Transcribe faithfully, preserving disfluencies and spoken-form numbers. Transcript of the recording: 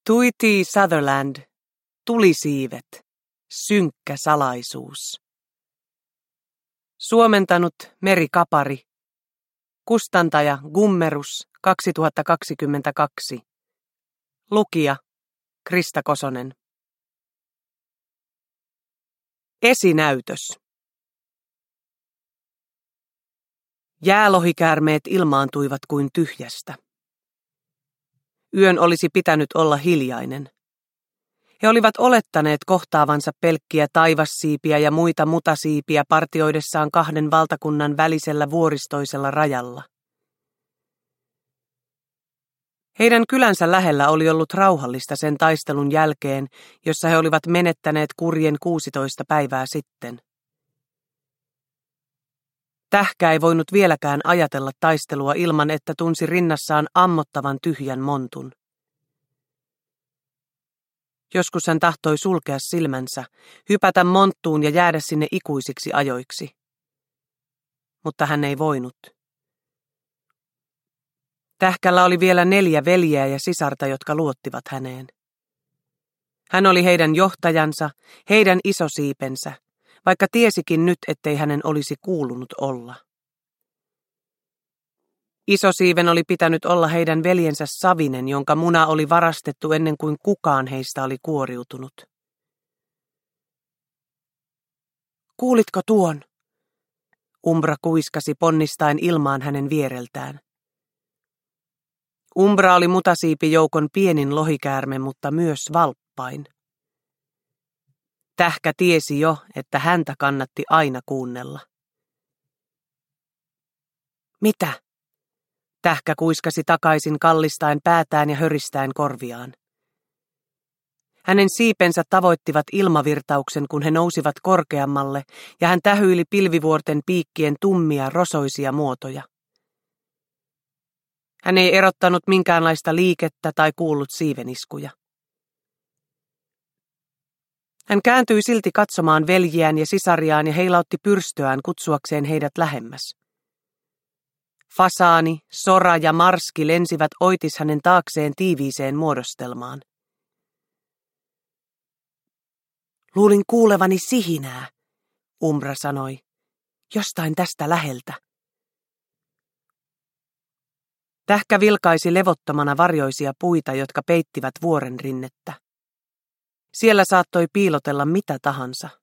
Tweety Sutherland, tulisiivet, synkkä salaisuus. Suomentanut Meri Kapari. Kustantaja Gummerus kaksituhattakaksikymmentäkaksi. Lukija Krista Kosonen. Esinäytös. Jäälohikäärmeet ilmaantuivat kuin tyhjästä. Yön olisi pitänyt olla hiljainen. He olivat olettaneet kohtaavansa pelkkiä taivassiipiä ja muita mutasiipiä partioidessaan kahden valtakunnan välisellä vuoristoisella rajalla. Heidän kylänsä lähellä oli ollut rauhallista sen taistelun jälkeen, jossa he olivat menettäneet kurjen kuusitoista päivää sitten. Tähkä ei voinut vieläkään ajatella taistelua ilman, että tunsi rinnassaan ammottavan tyhjän montun. Joskus hän tahtoi sulkea silmänsä, hypätä monttuun ja jäädä sinne ikuisiksi ajoiksi. Mutta hän ei voinut. Tähkällä oli vielä neljä veljeä ja sisarta, jotka luottivat häneen. Hän oli heidän johtajansa, heidän isosiipensä, vaikka tiesikin nyt, ettei hänen olisi kuulunut olla. Isosiiven oli pitänyt olla heidän veljensä Savinen, jonka muna oli varastettu ennen kuin kukaan heistä oli kuoriutunut. Kuulitko tuon? Umbra kuiskasi ponnistaen ilmaan hänen viereltään. Umbra oli mutasiipijoukon pienin lohikäärme, mutta myös valppain. Tähkä tiesi jo, että häntä kannatti aina kuunnella. Mitä? Tähkä kuiskasi takaisin kallistaen päätään ja höristäen korviaan. Hänen siipensä tavoittivat ilmavirtauksen, kun he nousivat korkeammalle, ja hän tähyili pilvivuorten piikkien tummia, rosoisia muotoja. Hän ei erottanut minkäänlaista liikettä tai kuullut siiveniskuja. Hän kääntyi silti katsomaan veljiään ja sisariaan ja heilautti pyrstöään kutsuakseen heidät lähemmäs. Fasaani, sora ja marski lensivät oitis hänen taakseen tiiviiseen muodostelmaan. Luulin kuulevani sihinää, Umbra sanoi, jostain tästä läheltä. Tähkä vilkaisi levottomana varjoisia puita, jotka peittivät vuoren rinnettä. Siellä saattoi piilotella mitä tahansa.